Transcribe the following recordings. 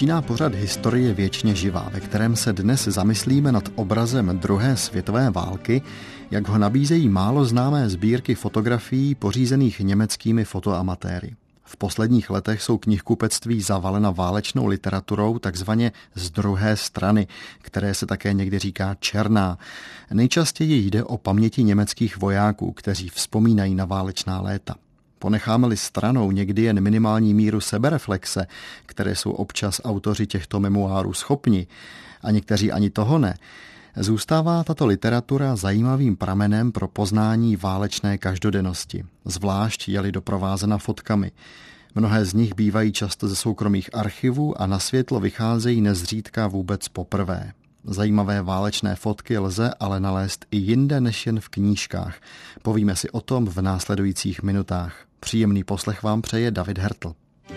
Začíná pořad Historie věčně živá, ve kterém se dnes zamyslíme nad obrazem druhé světové války, jak ho nabízejí málo známé sbírky fotografií pořízených německými fotoamatéry. V posledních letech jsou knihkupectví zavalena válečnou literaturou takzvaně z druhé strany, které se také někdy říká černá. Nejčastěji jde o paměti německých vojáků, kteří vzpomínají na válečná léta. Ponecháme-li stranou někdy jen minimální míru sebereflexe, které jsou občas autoři těchto memoárů schopni, a někteří ani toho ne, zůstává tato literatura zajímavým pramenem pro poznání válečné každodennosti, zvlášť je-li doprovázena fotkami. Mnohé z nich bývají často ze soukromých archivů a na světlo vycházejí nezřídka vůbec poprvé. Zajímavé válečné fotky lze ale nalézt i jinde než jen v knížkách. Povíme si o tom v následujících minutách. Příjemný poslech vám přeje David Hertl.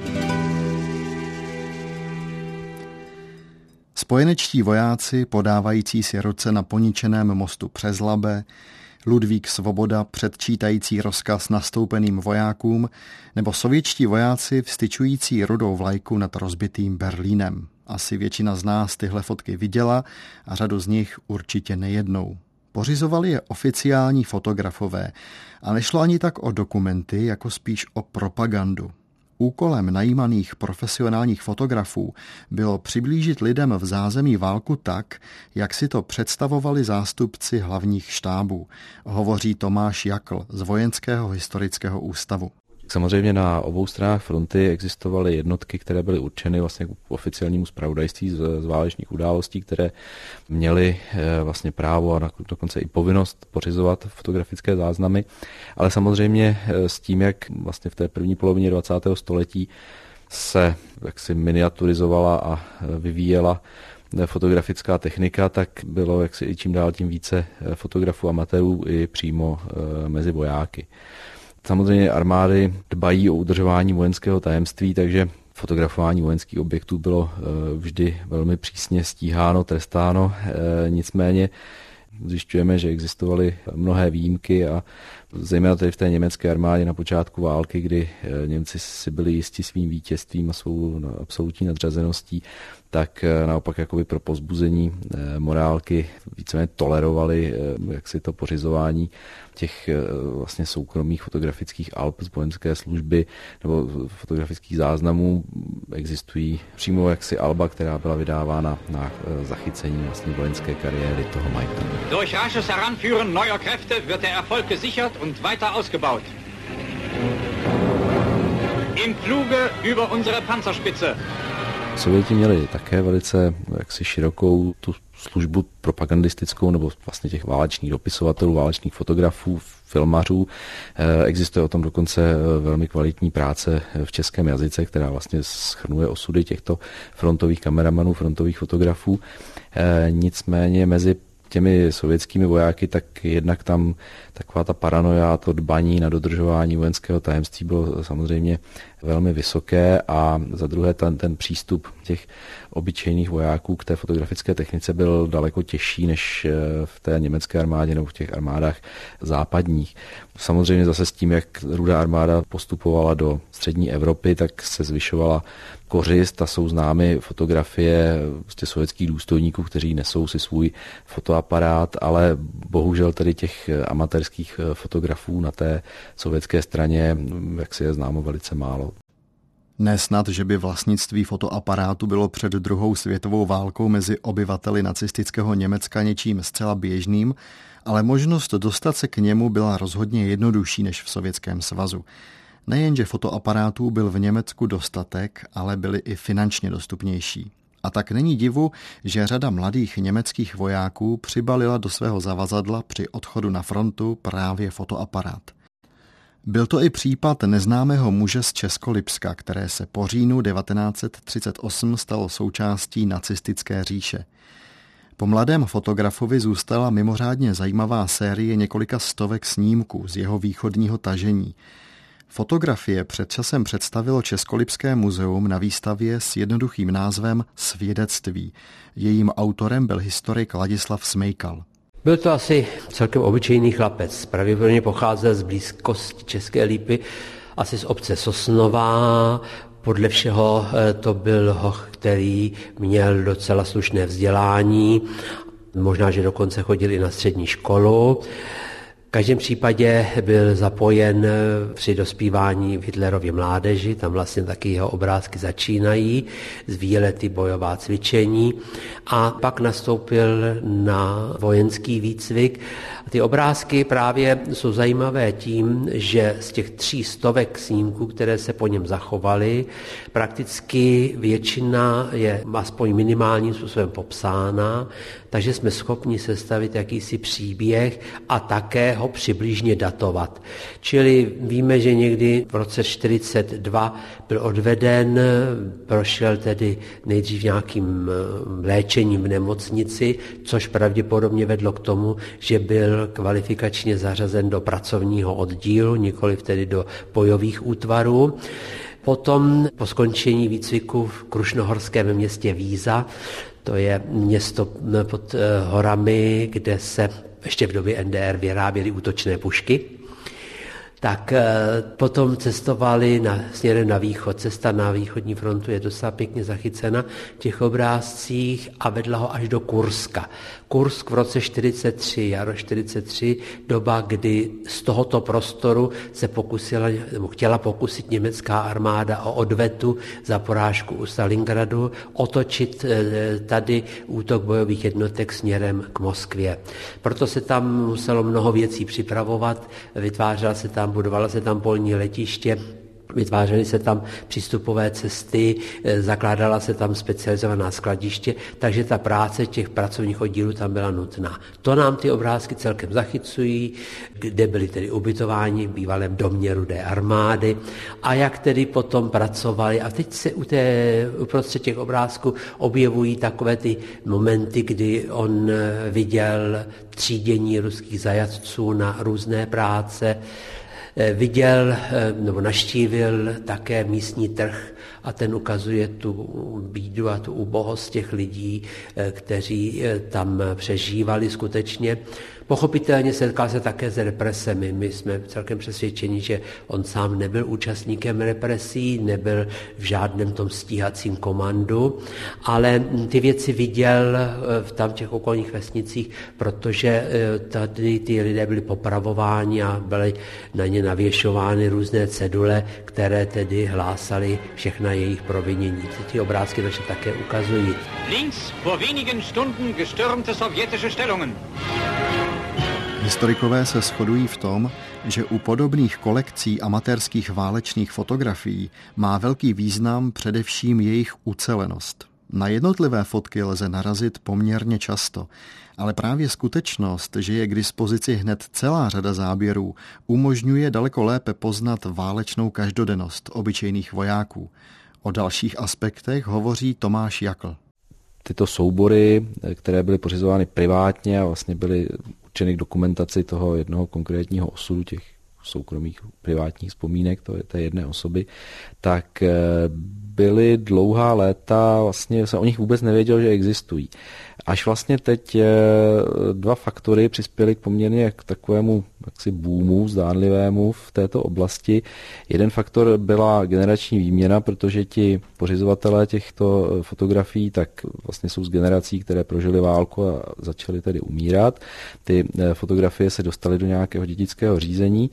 Spojenečtí vojáci podávající si ruce na poničeném mostu přes Labe, Ludvík Svoboda předčítající rozkaz nastoupeným vojákům, nebo sovětští vojáci vstyčující rudou vlajku nad rozbitým Berlínem. Asi většina z nás tyhle fotky viděla a řadu z nich určitě nejednou. Pořizovali je oficiální fotografové a nešlo ani tak o dokumenty, jako spíš o propagandu. Úkolem najímaných profesionálních fotografů bylo přiblížit lidem v zázemí válku tak, jak si to představovali zástupci hlavních štábů, hovoří Tomáš Jakl z Vojenského historického ústavu. Samozřejmě na obou stranách fronty existovaly jednotky, které byly určeny vlastně k oficiálnímu zpravodajství z válečných událostí, které měly vlastně právo a dokonce i povinnost pořizovat fotografické záznamy, ale samozřejmě s tím, jak vlastně v té první polovině 20. století se jaksi miniaturizovala a vyvíjela fotografická technika, tak bylo jaksi i čím dál tím více fotografů amatérů i přímo mezi vojáky. Samozřejmě armády dbají o udržování vojenského tajemství, takže fotografování vojenských objektů bylo vždy velmi přísně stíháno, trestáno. Nicméně zjišťujeme, že existovaly mnohé výjimky a zejména tady v té německé armádě na počátku války, kdy Němci si byli jisti svým vítězstvím a svou absolutní nadřazeností, tak naopak jakoby pro povzbuzení morálky víceméně tolerovali jaksi to pořizování těch vlastně soukromých fotografických alb z vojenské služby nebo fotografických záznamů. Existují přímo jaksi alba, která byla vydávána na zachycení vlastně vojenské kariéry toho majitele. Durch rasches Heranführen neuer Kräfte wird der Erfolg gesichert und weiter ausgebaut. Im Fluge über unsere Panzerspitze. Sověti měli také velice jaksi širokou tu službu propagandistickou nebo vlastně těch válečných dopisovatelů, válečných fotografů, filmařů. Existuje o tom dokonce velmi kvalitní práce v českém jazyce, která vlastně shrnuje osudy těchto frontových kameramanů, frontových fotografů. Nicméně mezi těmi sovětskými vojáky, tak jednak tam taková ta paranoia, to dbaní na dodržování vojenského tajemství bylo samozřejmě velmi vysoké a za druhé ten přístup těch obyčejných vojáků k té fotografické technice byl daleko těžší než v té německé armádě nebo v těch armádách západních. Samozřejmě zase s tím, jak Rudá armáda postupovala do střední Evropy, tak se zvyšovala kořist a jsou známy fotografie sovětských důstojníků, kteří nesou si svůj fotoaparát, ale bohužel tedy těch amatérských fotografů na té sovětské straně, jak si je známo, velice málo. Nesnad, že by vlastnictví fotoaparátu bylo před druhou světovou válkou mezi obyvateli nacistického Německa něčím zcela běžným, ale možnost dostat se k němu byla rozhodně jednodušší než v Sovětském svazu. Nejenže fotoaparátů byl v Německu dostatek, ale byly i finančně dostupnější. A tak není divu, že řada mladých německých vojáků přibalila do svého zavazadla při odchodu na frontu právě fotoaparát. Byl to i případ neznámého muže z Českolipska, které se po říjnu 1938 stalo součástí nacistické říše. Po mladém fotografovi zůstala mimořádně zajímavá série několika stovek snímků z jeho východního tažení. Fotografie před časem představilo Českolipské muzeum na výstavě s jednoduchým názvem Svědectví. Jejím autorem byl historik Ladislav Smejkal. Byl to asi celkem obyčejný chlapec. Pravděpodobně pocházel z blízkosti České Lípy, asi z obce Sosnová. Podle všeho to byl hoch, který měl docela slušné vzdělání, možná, že dokonce chodil i na střední školu. V každém případě byl zapojen při dospívání v Hitlerově mládeži, tam vlastně taky jeho obrázky začínají, z výlety, bojová cvičení, a pak nastoupil na vojenský výcvik. Ty obrázky právě jsou zajímavé tím, že z těch 300 snímků, které se po něm zachovaly, prakticky většina je aspoň minimálním způsobem popsána, takže jsme schopni sestavit jakýsi příběh a také ho přibližně datovat. Čili víme, že někdy v roce 1942 byl odveden, prošel tedy nejdřív nějakým léčením v nemocnici, což pravděpodobně vedlo k tomu, že byl kvalifikačně zařazen do pracovního oddílu, nikoliv tedy do bojových útvarů. Potom po skončení výcviku v krušnohorském městě Víza, to je město pod horami, kde se ještě v době NDR vyráběly útočné pušky, tak potom cestovali směrem na východ. Cesta na východní frontu je docela pěkně zachycena v těch obrázcích a vedla ho až do Kurska. Kursk v roce 1943, jaro 1943, doba, kdy z tohoto prostoru se chtěla pokusit německá armáda o odvetu za porážku u Stalingradu, otočit tady útok bojových jednotek směrem k Moskvě. Proto se tam muselo mnoho věcí připravovat, budovala se tam polní letiště, vytvářely se tam přístupové cesty, zakládala se tam specializovaná skladiště, takže ta práce těch pracovních oddílů tam byla nutná. To nám ty obrázky celkem zachycují, kde byli tedy ubytováni v bývalém domě Rudé armády a jak tedy potom pracovali. A teď se uprostřed těch obrázků objevují takové ty momenty, kdy on viděl třídění ruských zajatců na různé práce, viděl nebo navštívil také místní trh a ten ukazuje tu bídu a tu ubohost těch lidí, kteří tam přežívali skutečně. Pochopitelně setkal se také s represemi. My jsme celkem přesvědčeni, že on sám nebyl účastníkem represí, nebyl v žádném tom stíhacím komandu, ale ty věci viděl v těch okolních vesnicích, protože tady ty lidé byli popravováni a byly na ně navěšovány různé cedule, které tedy hlásaly všechna jejich provinění. Ty obrázky to také ukazují. Links vor wenigen Stunden gestürmte sowjetische Stellungen. Historikové se shodují v tom, že u podobných kolekcí amatérských válečných fotografií má velký význam především jejich ucelenost. Na jednotlivé fotky lze narazit poměrně často, ale právě skutečnost, že je k dispozici hned celá řada záběrů, umožňuje daleko lépe poznat válečnou každodennost obyčejných vojáků. O dalších aspektech hovoří Tomáš Jakl. Tyto soubory, které byly pořizovány privátně a vlastně byly určeny k dokumentaci toho jednoho konkrétního osudu těch soukromých privátních vzpomínek té jedné osoby, tak byly dlouhá léta, vlastně se o nich vůbec nevěděl, že existují. Až vlastně teď dva faktory přispěly k poměrně k takovému jaksi boomu zdánlivému v této oblasti. Jeden faktor byla generační výměna, protože ti pořizovatelé těchto fotografií tak vlastně jsou z generací, které prožily válku a začaly tedy umírat. Ty fotografie se dostaly do nějakého dědického řízení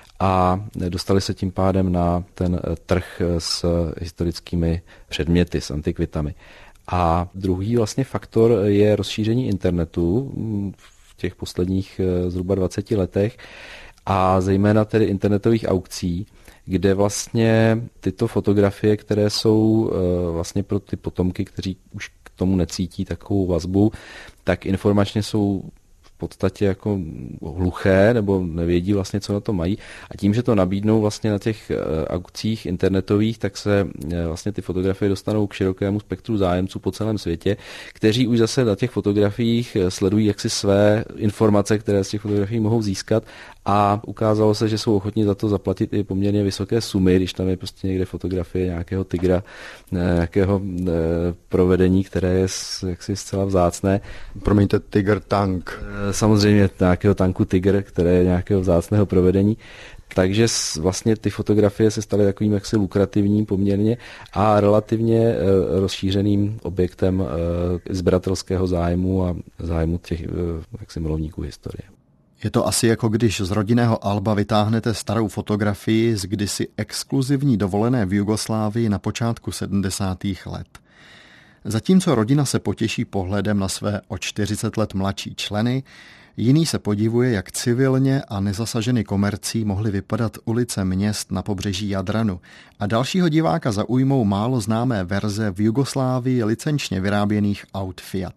a dostali se tím pádem na ten trh s historickými předměty, s antikvitami. A druhý vlastně faktor je rozšíření internetu v těch posledních zhruba 20 letech a zejména tedy internetových aukcí, kde vlastně tyto fotografie, které jsou vlastně pro ty potomky, kteří už k tomu necítí takovou vazbu, tak informačně jsou v podstatě jako hluché nebo nevědí vlastně, co na to mají. A tím, že to nabídnou vlastně na těch aukcích internetových, tak se vlastně ty fotografie dostanou k širokému spektru zájemců po celém světě, kteří už zase na těch fotografiích sledují jaksi své informace, které z těch fotografií mohou získat a ukázalo se, že jsou ochotní za to zaplatit i poměrně vysoké sumy, když tam je prostě někde fotografie nějakého tygra, nějakého provedení, které je jaksi zcela vzácné. Promiňte, Tiger tank. Samozřejmě nějakého tanku Tiger, které je nějakého vzácného provedení. Takže vlastně ty fotografie se staly takovým jaksi lukrativním poměrně a relativně rozšířeným objektem sběratelského zájmu a zájmu těch jaksi milovníků historie. Je to asi jako když z rodinného alba vytáhnete starou fotografii z kdysi exkluzivní dovolené v Jugoslávii na počátku 70. let. Zatímco rodina se potěší pohledem na své o 40 let mladší členy, jiný se podivuje, jak civilně a nezasaženy komercí mohly vypadat ulice měst na pobřeží Jadranu a dalšího diváka zaujmou málo známé verze v Jugoslávii licenčně vyráběných aut Fiat.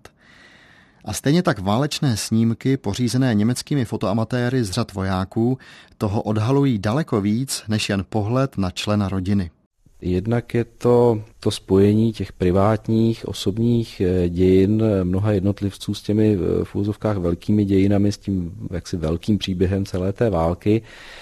A stejně tak válečné snímky, pořízené německými fotoamatéry z řad vojáků, toho odhalují daleko víc než jen pohled na člena rodiny. Jednak je to spojení těch privátních, osobních dějin mnoha jednotlivců s těmi v úzovkách velkými dějinami, s tím jaksi velkým příběhem celé té války.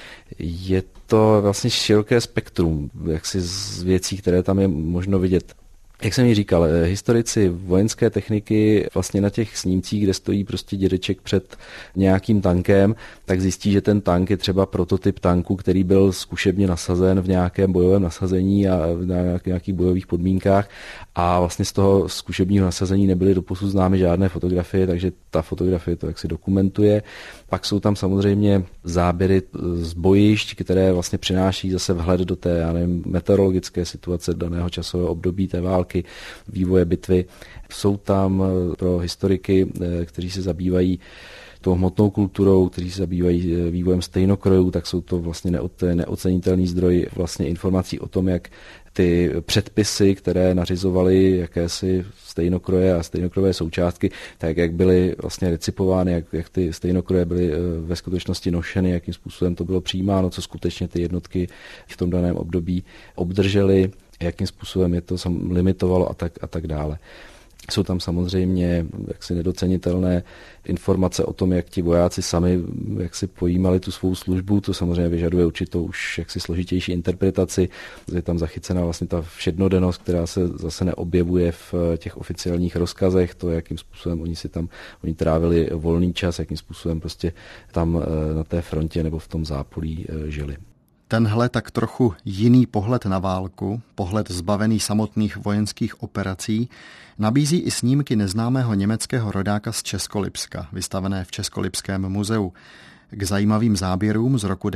Je to vlastně široké spektrum jaksi z věcí, které tam je možno vidět. Jak jsem ji říkal, historici vojenské techniky vlastně na těch snímcích, kde stojí prostě dědeček před nějakým tankem, tak zjistí, že ten tank je třeba prototyp tanku, který byl zkušebně nasazen v nějakém bojovém nasazení a na nějakých bojových podmínkách a vlastně z toho zkušebního nasazení nebyly doposud známy žádné fotografie, takže ta fotografie to jaksi dokumentuje. Pak jsou tam samozřejmě záběry z bojišť, které vlastně přináší zase vhled do té meteorologické situace daného časového období té války, vývoje bitvy. Jsou tam pro historiky, kteří se zabývají tou hmotnou kulturou, kteří se zabývají vývojem stejnokrojů, tak jsou to vlastně neocenitelný zdroj vlastně informací o tom, jak ty předpisy, které nařizovaly jakési stejnokroje a stejnokrojové součástky, tak jak byly vlastně recipovány, jak ty stejnokroje byly ve skutečnosti nošeny, jakým způsobem to bylo přijímáno, co skutečně ty jednotky v tom daném období obdržely, jakým způsobem je to limitovalo a tak dále. Jsou tam samozřejmě jaksi nedocenitelné informace o tom, jak ti vojáci sami jaksi pojímali tu svou službu, to samozřejmě vyžaduje určitou už jaksi složitější interpretaci. Je tam zachycena vlastně ta všednodennost, která se zase neobjevuje v těch oficiálních rozkazech, to, jakým způsobem oni trávili volný čas, jakým způsobem prostě tam na té frontě nebo v tom zápolí žili. Tenhle tak trochu jiný pohled na válku, pohled zbavený samotných vojenských operací, nabízí i snímky neznámého německého rodáka z Českolipska, vystavené v Českolipském muzeu. K zajímavým záběrům z roku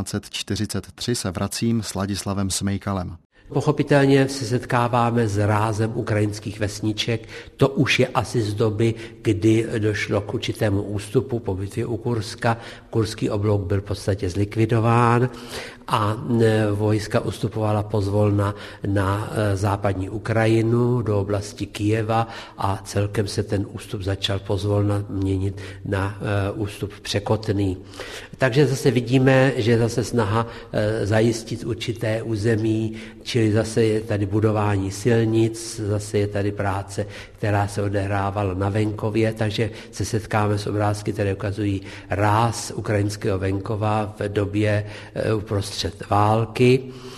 1943 se vracím s Ladislavem Smejkalem. Pochopitelně se setkáváme s rázem ukrajinských vesniček. To už je asi z doby, kdy došlo k určitému ústupu po bitvě u Kurska. Kurský oblouk byl v podstatě zlikvidován a vojska ustupovala pozvolna na západní Ukrajinu do oblasti Kyjeva a celkem se ten ústup začal pozvolna měnit na ústup překotný. Takže zase vidíme, že zase snaha zajistit určité území, čili zase je tady budování silnic, zase je tady práce, která se odehrávala na venkově, takže se setkáme s obrázky, které ukazují ráz ukrajinského venkova v době uprostřed války.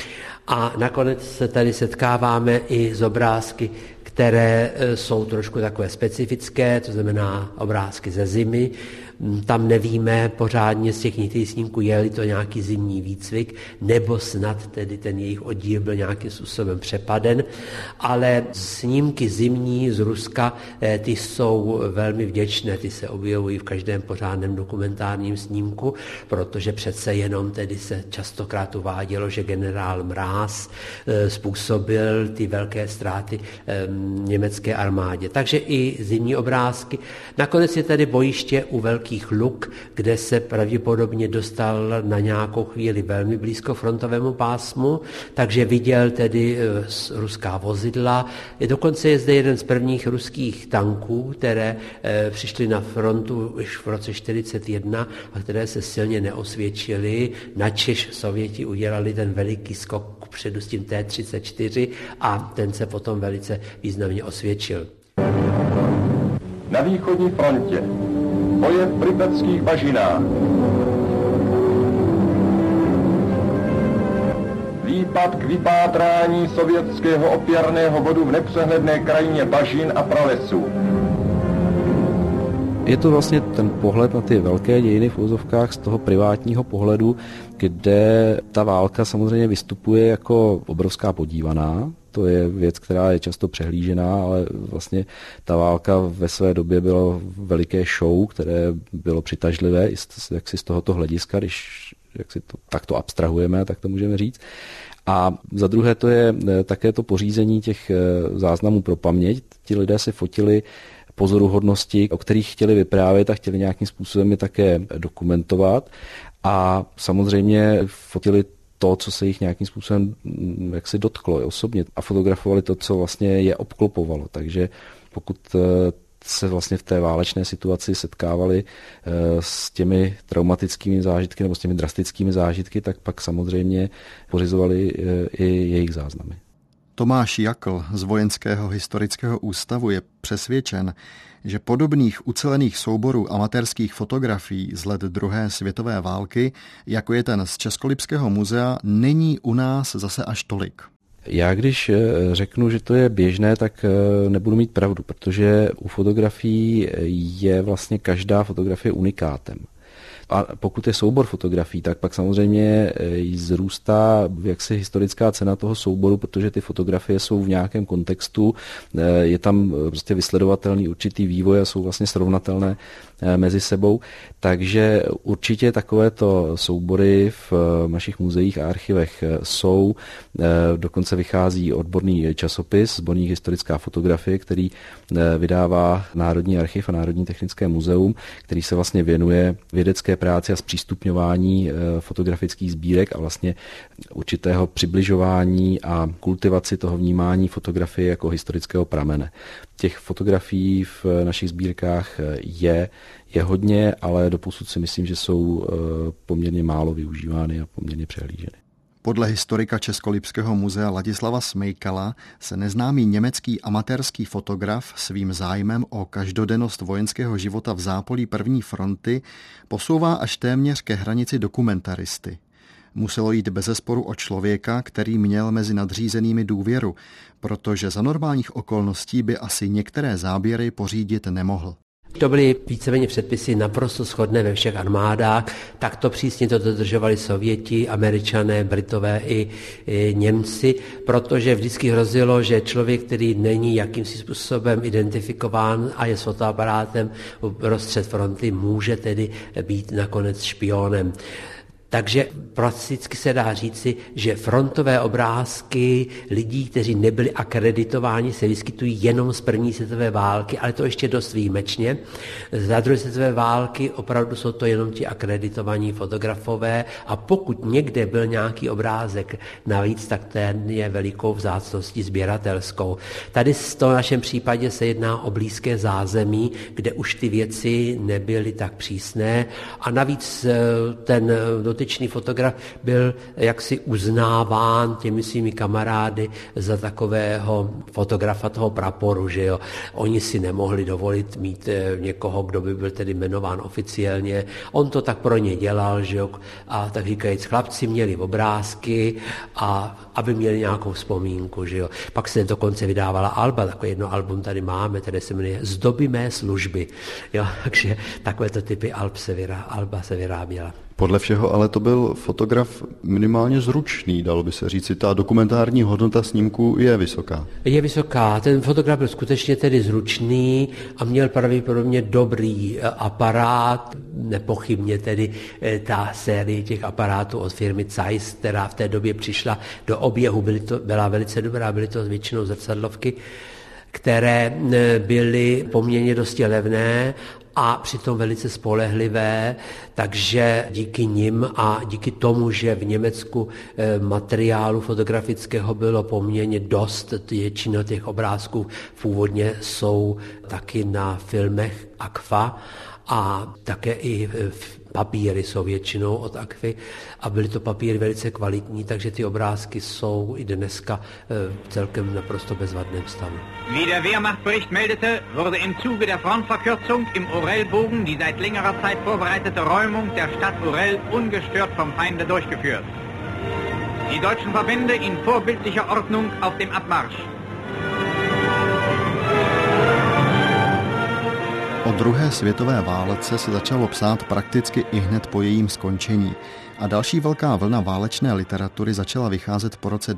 A nakonec se tady setkáváme i s obrázky, které jsou trošku takové specifické, to znamená obrázky ze zimy. Tam nevíme pořádně z těch některých snímků, je-li to nějaký zimní výcvik, nebo snad tedy ten jejich oddíl byl nějakým způsobem přepaden, ale snímky zimní z Ruska, ty jsou velmi vděčné, ty se objevují v každém pořádném dokumentárním snímku, protože přece jenom tedy se častokrát uvádělo, že generál Mráz způsobil ty velké ztráty německé armádě. Takže i zimní obrázky. Nakonec je tady bojiště u Velkých Luk, kde se pravděpodobně dostal na nějakou chvíli velmi blízko frontovému pásmu, takže viděl tedy ruská vozidla. Dokonce je zde jeden z prvních ruských tanků, které přišly na frontu už v roce 1941 a které se silně neosvědčily. Načež Sověti udělali ten veliký skok předu s tím T-34 a ten se potom velice významně osvědčil. Na východní frontě boje v Pripetských bažinách. Výpad k vypátrání sovětského opěrného bodu v nepřehledné krajině bažin a pralesů. Je to vlastně ten pohled na ty velké dějiny v uvozovkách z toho privátního pohledu, kde ta válka samozřejmě vystupuje jako obrovská podívaná. To je věc, která je často přehlížená, ale vlastně ta válka ve své době bylo veliké show, které bylo přitažlivé jaksi z tohoto hlediska, když jak si to takto abstrahujeme, tak to můžeme říct. A za druhé to je také to pořízení těch záznamů pro paměť. Ti lidé si fotili pozoruhodnosti, o kterých chtěli vyprávět a chtěli nějakým způsobem je také dokumentovat. A samozřejmě fotili to, co se jich nějakým způsobem jaksi dotklo osobně a fotografovali to, co vlastně je obklopovalo. Takže pokud se vlastně v té válečné situaci setkávali s těmi traumatickými zážitky nebo s těmi drastickými zážitky, tak pak samozřejmě pořizovali i jejich záznamy. Tomáš Jakl z Vojenského historického ústavu je přesvědčen, že podobných ucelených souborů amatérských fotografií z let druhé světové války, jako je ten z Českolipského muzea, není u nás zase až tolik. Já když řeknu, že to je běžné, tak nebudu mít pravdu, protože u fotografií je vlastně každá fotografie unikátem. A pokud je soubor fotografií, tak pak samozřejmě zrůstá jaksi historická cena toho souboru, protože ty fotografie jsou v nějakém kontextu, je tam prostě vysledovatelný určitý vývoj a jsou vlastně srovnatelné mezi sebou. Takže určitě takovéto soubory v našich muzeích a archivech jsou. Dokonce vychází odborný časopis Sborník historická fotografie, který vydává Národní archiv a Národní technické muzeum, který se vlastně věnuje vědecké práci a zpřístupňování fotografických sbírek a vlastně určitého přibližování a kultivaci toho vnímání fotografie jako historického pramene. Těch fotografií v našich sbírkách je hodně, ale doposud si myslím, že jsou poměrně málo využívány a poměrně přehlíženy. Podle historika Českolipského muzea Ladislava Smejkala se neznámý německý amatérský fotograf svým zájmem o každodennost vojenského života v zápolí první fronty posouvá až téměř ke hranici dokumentaristy. Muselo jít bezesporu o člověka, který měl mezi nadřízenými důvěru, protože za normálních okolností by asi některé záběry pořídit nemohl. To byly víceméně předpisy naprosto shodné ve všech armádách, takto přísně to dodržovali Sověti, Američané, Britové i Němci, protože vždycky hrozilo, že člověk, který není jakýmsi způsobem identifikován a je s fotoaparátem uprostřed fronty, může tedy být nakonec špionem. Takže prakticky se dá říci, že frontové obrázky lidí, kteří nebyli akreditováni, se vyskytují jenom z první světové války, ale to ještě dost výjimečně. Za druhé světové války opravdu jsou to jenom ti akreditovaní fotografové a pokud někde byl nějaký obrázek navíc, tak ten je velikou vzácností sběratelskou. Tady v tom našem případě se jedná o blízké zázemí, kde už ty věci nebyly tak přísné a navíc ten dotyčný fotograf byl jaksi uznáván těmi svými kamarády za takového fotografa toho praporu, že jo. Oni si nemohli dovolit mít někoho, kdo by byl tedy jmenován oficiálně. On to tak pro ně dělal, že jo. A tak říkajíc, chlapci měli obrázky a aby měli nějakou vzpomínku, že jo. Pak se dokonce vydávala alba, takové jedno album tady máme, které se jmenuje Zdoby mé služby. Jo, takže takovéto typy alba se vyráběla. Podle všeho ale to byl fotograf minimálně zručný, dalo by se říci. Ta dokumentární hodnota snímku je vysoká. Je vysoká. Ten fotograf byl skutečně tedy zručný a měl pravděpodobně dobrý aparát. Nepochybně tedy ta série těch aparátů od firmy Zeiss, která v té době přišla do oběhu, byla velice dobrá, byly to většinou zrcadlovky, které byly poměrně dosti levné a přitom velice spolehlivé, takže díky nim a díky tomu, že v Německu materiálu fotografického bylo poměrně dost, většina těch obrázků původně jsou taky na filmech Agfa a také i papíry jsou většinou od Agfy a byly to papíry velice kvalitní, takže ty obrázky jsou i dneska celkem naprosto bezvadném stavu. Wie der Wehrmachtbericht meldete, wurde im Zuge der Frontverkürzung im Orelbogen die seit längerer Zeit vorbereitete Räumung der Stadt Orel ungestört vom Feinde durchgeführt. Die deutschen Verbände in vorbildlicher Ordnung auf dem Abmarsch. O druhé světové válce se začalo psát prakticky ihned po jejím skončení a další velká vlna válečné literatury začala vycházet po roce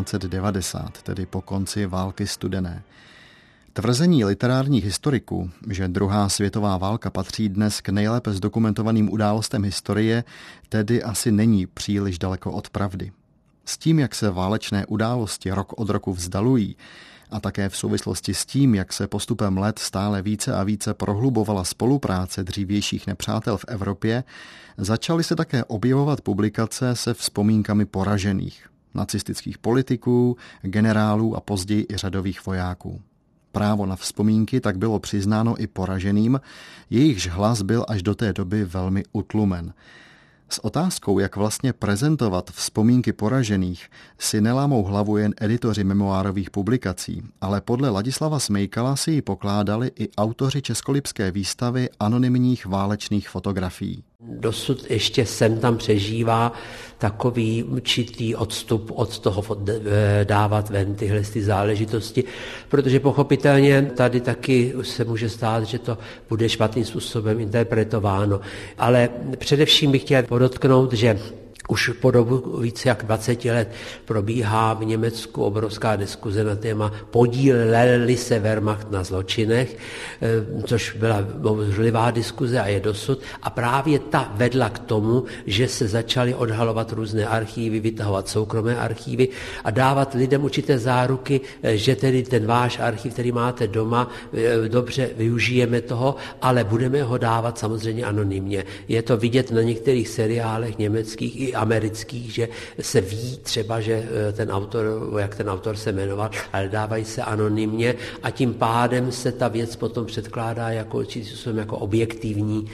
1990, tedy po konci války studené. Tvrzení literárních historiků, že druhá světová válka patří dnes k nejlépe zdokumentovaným událostem historie, tedy asi není příliš daleko od pravdy. S tím, jak se válečné události rok od roku vzdalují, a také v souvislosti s tím, jak se postupem let stále více a více prohlubovala spolupráce dřívějších nepřátel v Evropě, začaly se také objevovat publikace se vzpomínkami poražených, nacistických politiků, generálů a později i řadových vojáků. Právo na vzpomínky tak bylo přiznáno i poraženým, jejichž hlas byl až do té doby velmi utlumen. S otázkou, jak vlastně prezentovat vzpomínky poražených, si nelámou hlavu jen editoři memoárových publikací, ale podle Ladislava Smejkala si ji pokládali i autoři českolipské výstavy anonymních válečných fotografií. Dosud ještě sem tam přežívá takový určitý odstup od toho dávat ven tyhle záležitosti, protože pochopitelně tady taky se může stát, že to bude špatným způsobem interpretováno. Ale především bych chtěl podotknout, že už po dobu více jak 20 let probíhá v Německu obrovská diskuze na téma podílel-li se Wehrmacht na zločinech, což byla bouřlivá diskuze a je dosud. A právě ta vedla k tomu, že se začaly odhalovat různé archívy, vytahovat soukromé archívy a dávat lidem určité záruky, že tedy ten váš archiv, který máte doma, dobře využijeme toho, ale budeme ho dávat samozřejmě anonymně. Je to vidět na některých seriálech německých i amerických, že se ví třeba, že jak ten autor se jmenoval, ale dávají se anonymně a tím pádem se ta věc potom předkládá jako objektivní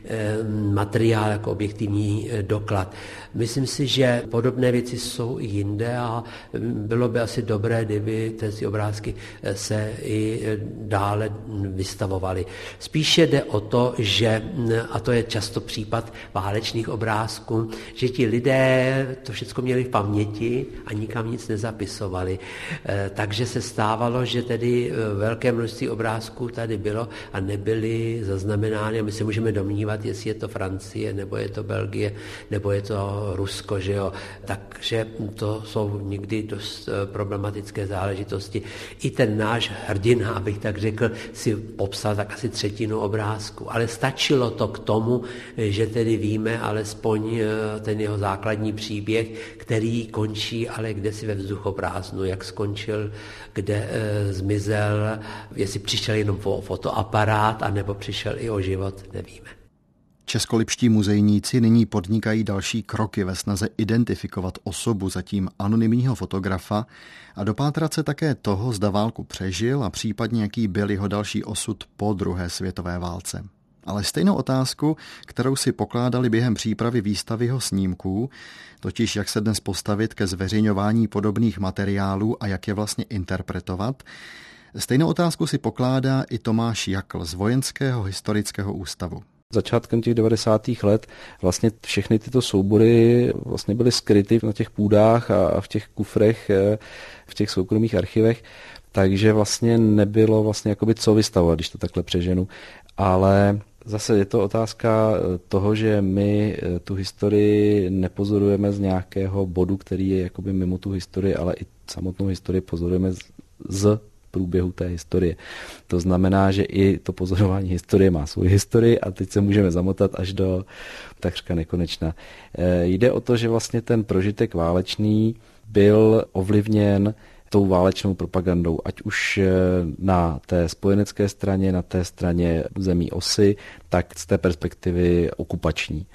materiál, jako objektivní doklad. Myslím si, že podobné věci jsou i jinde a bylo by asi dobré, kdyby ty obrázky se i dále vystavovaly. Spíše jde o to, že, a to je často případ válečných obrázků, že ti lidé to všechno měli v paměti a nikam nic nezapisovali. Takže se stávalo, že tedy velké množství obrázků tady bylo a nebyly zaznamenány a my se můžeme domnívat, jestli je to Francie, nebo je to Belgie, nebo je to Rusko, že jo. Takže to jsou někdy dost problematické záležitosti. I ten náš hrdina, abych tak řekl, si popsal tak asi 1/3 obrázku, ale stačilo to k tomu, že tedy víme alespoň ten jeho základní příběh, který končí ale kdesi ve vzduchoprázdnu, jak skončil, kde zmizel, jestli přišel jenom o fotoaparát, anebo přišel i o život, nevíme. Českolipští muzejníci nyní podnikají další kroky ve snaze identifikovat osobu zatím anonymního fotografa a dopátrat se také toho, zda válku přežil a případně jaký byl jeho další osud po druhé světové válce. Ale stejnou otázku, kterou si pokládali během přípravy výstavy jeho snímků, totiž jak se dnes postavit ke zveřejňování podobných materiálů a jak je vlastně interpretovat, stejnou otázku si pokládá i Tomáš Jakl z Vojenského historického ústavu. Začátkem těch 90. let vlastně všechny tyto soubory vlastně byly skryty na těch půdách a v těch kufrech, v těch soukromých archivech, takže vlastně nebylo vlastně jakoby co vystavovat, když to takhle přeženu, ale zase je to otázka toho, že my tu historii nepozorujeme z nějakého bodu, který je jakoby mimo tu historii, ale i samotnou historii pozorujeme z průběhu té historie. To znamená, že i to pozorování historie má svou historii a teď se můžeme zamotat až do takřka nekonečna. Jde o to, že vlastně ten prožitek válečný byl ovlivněn tou válečnou propagandou, ať už na té spojenecké straně, na té straně zemí osy, tak z té perspektivy okupační.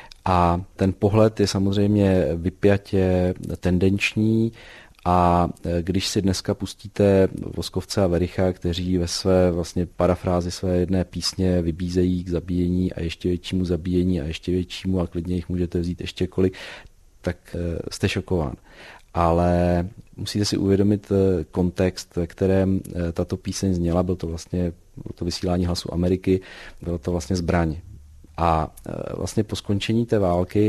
A ten pohled je samozřejmě vypjatě tendenční a když si dneska pustíte Voskovce a Wericha, kteří ve své vlastně parafrázi své jedné písně vybízejí k zabíjení a ještě většímu zabíjení a ještě většímu a klidně jich můžete vzít ještě kolik, tak jste šokován. Ale musíte si uvědomit kontext, ve kterém tato píseň zněla, bylo to vysílání Hlasu Ameriky, bylo to vlastně zbraň. A vlastně po skončení té války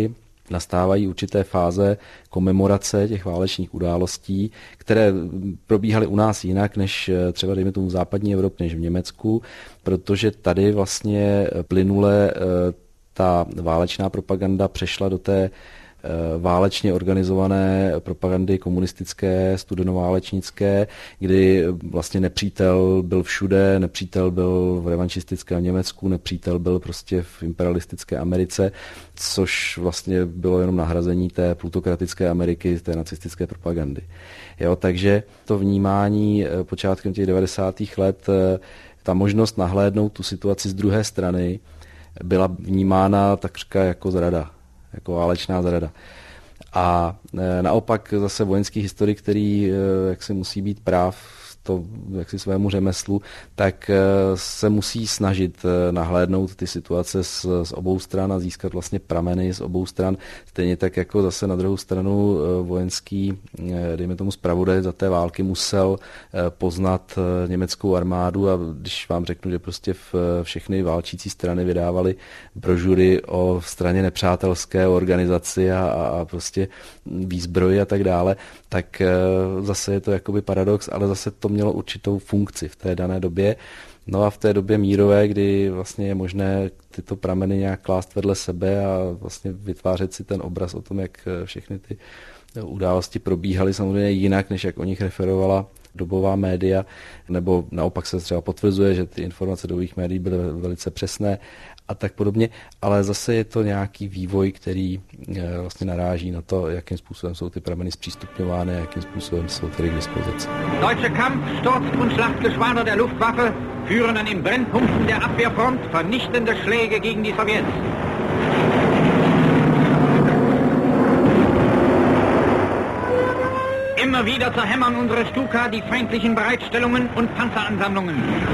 nastávají určité fáze komemorace těch válečných událostí, které probíhaly u nás jinak než třeba dejme tomu v západní Evropě, než v Německu, protože tady vlastně plynule ta válečná propaganda přešla do té válečně organizované propagandy komunistické, studenoválečnické, kdy vlastně nepřítel byl všude, nepřítel byl v revanšistickém Německu, nepřítel byl prostě v imperialistické Americe, což vlastně bylo jenom nahrazení té plutokratické Ameriky, té nacistické propagandy. Jo, takže to vnímání počátkem těch 90. let, ta možnost nahlédnout tu situaci z druhé strany byla vnímána takřka jako zrada, jako válečná zrada. A naopak zase vojenský historik, který jaksi musí být práv to jaksi svému řemeslu, tak se musí snažit nahlédnout ty situace z obou stran a získat vlastně prameny z obou stran. Stejně tak jako zase na druhou stranu vojenský, dejme tomu zpravodaj za té války, musel poznat německou armádu, a když vám řeknu, že prostě všechny válčící strany vydávaly brožury o straně nepřátelské organizaci a prostě výzbroji a tak dále, tak zase je to jakoby paradox, ale zase to mělo určitou funkci v té dané době. No a v té době mírové, kdy vlastně je možné tyto prameny nějak klást vedle sebe a vlastně vytvářet si ten obraz o tom, jak všechny ty události probíhaly samozřejmě jinak, než jak o nich referovala dobová média, nebo naopak se třeba potvrzuje, že ty informace dobových médií byly velice přesné a tak podobně, ale zase je to nějaký vývoj, který vlastně naráží na to, jakým způsobem jsou ty prameny zpřístupňovány a jakým způsobem jsou tedy k dispozici. Deutsche Kampf-, Sturz- und Schlachtgeschwader der Luftwaffe führen an den Brennpunkten der Abwehrfront vernichtende Schläge gegen die Sowjets. Immer wieder zerhämmern unsere Stuka die feindlichen Bereitstellungen und Panzeransammlungen.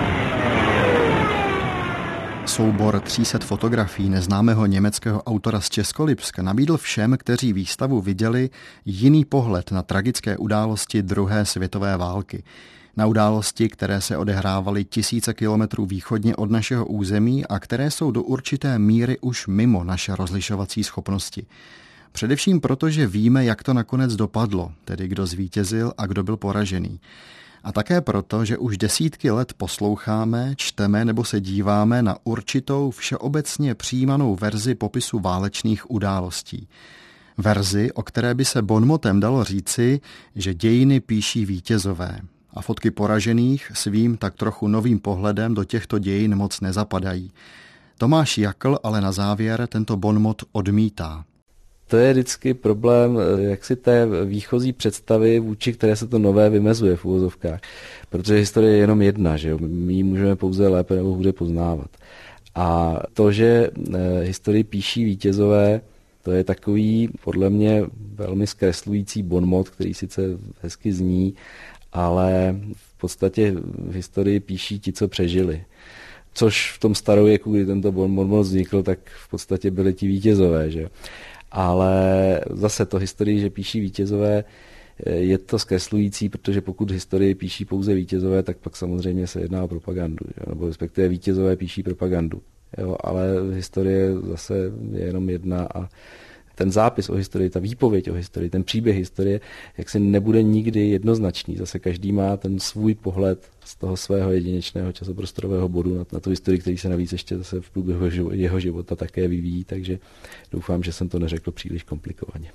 Soubor 300 fotografií neznámého německého autora z Českolipska nabídl všem, kteří výstavu viděli, jiný pohled na tragické události druhé světové války. Na události, které se odehrávaly tisíce kilometrů východně od našeho území a které jsou do určité míry už mimo naše rozlišovací schopnosti. Především proto, že víme, jak to nakonec dopadlo, tedy kdo zvítězil a kdo byl poražený. A také proto, že už desítky let posloucháme, čteme nebo se díváme na určitou všeobecně přijímanou verzi popisu válečných událostí. Verzi, o které by se bonmotem dalo říci, že dějiny píší vítězové. A fotky poražených svým tak trochu novým pohledem do těchto dějin moc nezapadají. Tomáš Jakl ale na závěr tento bonmot odmítá. To je vždycky problém jaksi té výchozí představy, vůči které se to nové vymezuje v uvozovkách. Protože historie je jenom jedna, že jo? My ji můžeme pouze lépe nebo hůře poznávat. A to, že historii píší vítězové, to je takový podle mě velmi zkreslující bonmot, který sice hezky zní, ale v podstatě v historii píší ti, co přežili. Což v tom starověku, kdy tento bonmot vznikl, tak v podstatě byli ti vítězové, že jo. Ale zase to historii, že píší vítězové, je to zkreslující, protože pokud historii píší pouze vítězové, tak pak samozřejmě se jedná o propagandu, jo? Nebo respektive vítězové píší propagandu. Jo? Ale historie zase je jenom jedna a ten zápis o historii, ta výpověď o historii, ten příběh historie, jak se nebude nikdy jednoznačný. Zase každý má ten svůj pohled z toho svého jedinečného časoprostorového bodu na tu historii, který se navíc ještě zase v průběhu jeho života také vyvíjí, takže doufám, že jsem to neřekl příliš komplikovaně.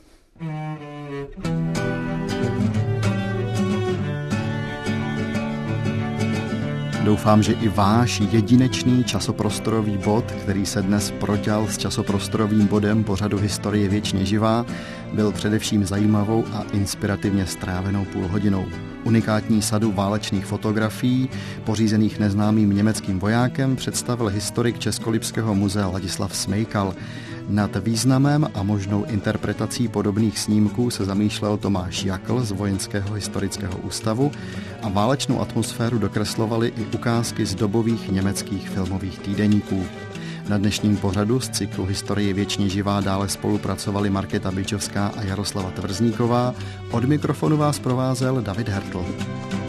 Doufám, že i váš jedinečný časoprostorový bod, který se dnes proťal s časoprostorovým bodem pořadu Historie věčně živá, byl především zajímavou a inspirativně strávenou půlhodinou. Unikátní sadu válečných fotografií, pořízených neznámým německým vojákem, představil historik Českolipského muzea Ladislav Smejkal. Nad významem a možnou interpretací podobných snímků se zamýšlel Tomáš Jakl z Vojenského historického ústavu a válečnou atmosféru dokreslovaly i ukázky z dobových německých filmových týdeníků. Na dnešním pořadu z cyklu Historie věčně živá dále spolupracovali Markéta Byčovská a Jaroslava Tvrzníková. Od mikrofonu vás provázel David Hertl.